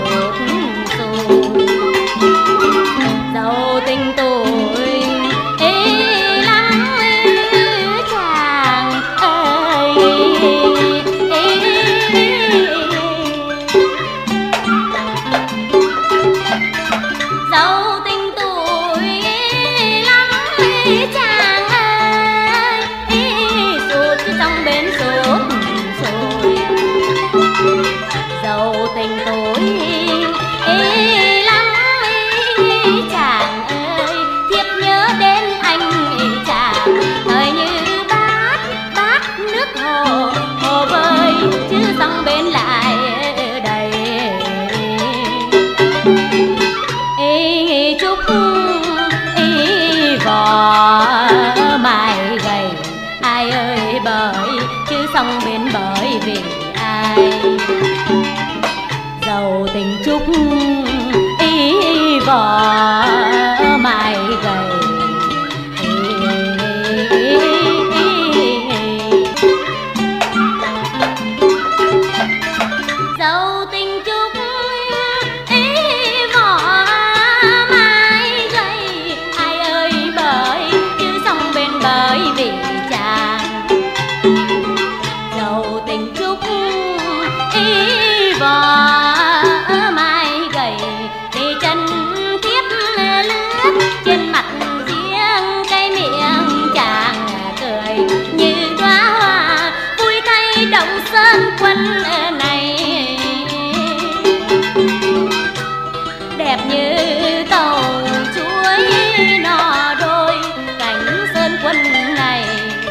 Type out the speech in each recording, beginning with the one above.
sốt sôi. Dẫu tình tôi lắm chàng ơi, dẫu tình tôi lắm chàng ơi, sốt trong bến sốt sôi. Dẫu tình tôi lắm chàng ơi, thiếp nhớ đến anh chàng thời như bát nước hồ vơi, chứ dòng bên lại đầy. Chúc vò mai gầy ai ơi bởi, chứ sông bên bởi vì ai. Dầu tình chúc vò mai gầy. Dầu tình chúc vò mai gầy ai ơi bởi, chứ sông bên bởi vì chàng. Dầu tình chúc vò mai gầy thì chân tiếp lướt trên mặt riêng cái miệng chàng cười như đóa hoa vui thay động sơn quân này. Đẹp như tàu chuối nọ đôi cảnh sơn quân này,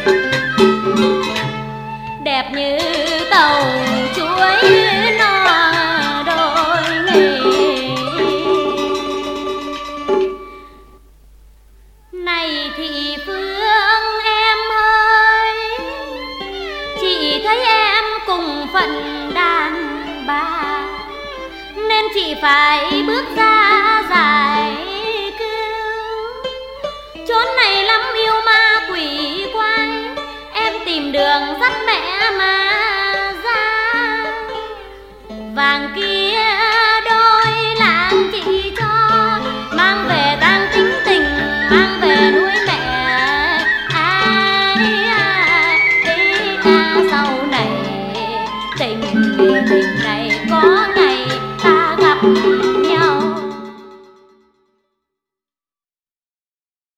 đẹp như tàu chuối nọ đôi nghề. Này thị Phương em ơi, chị thấy em cùng phận đàn bà, nên chị phải bước ra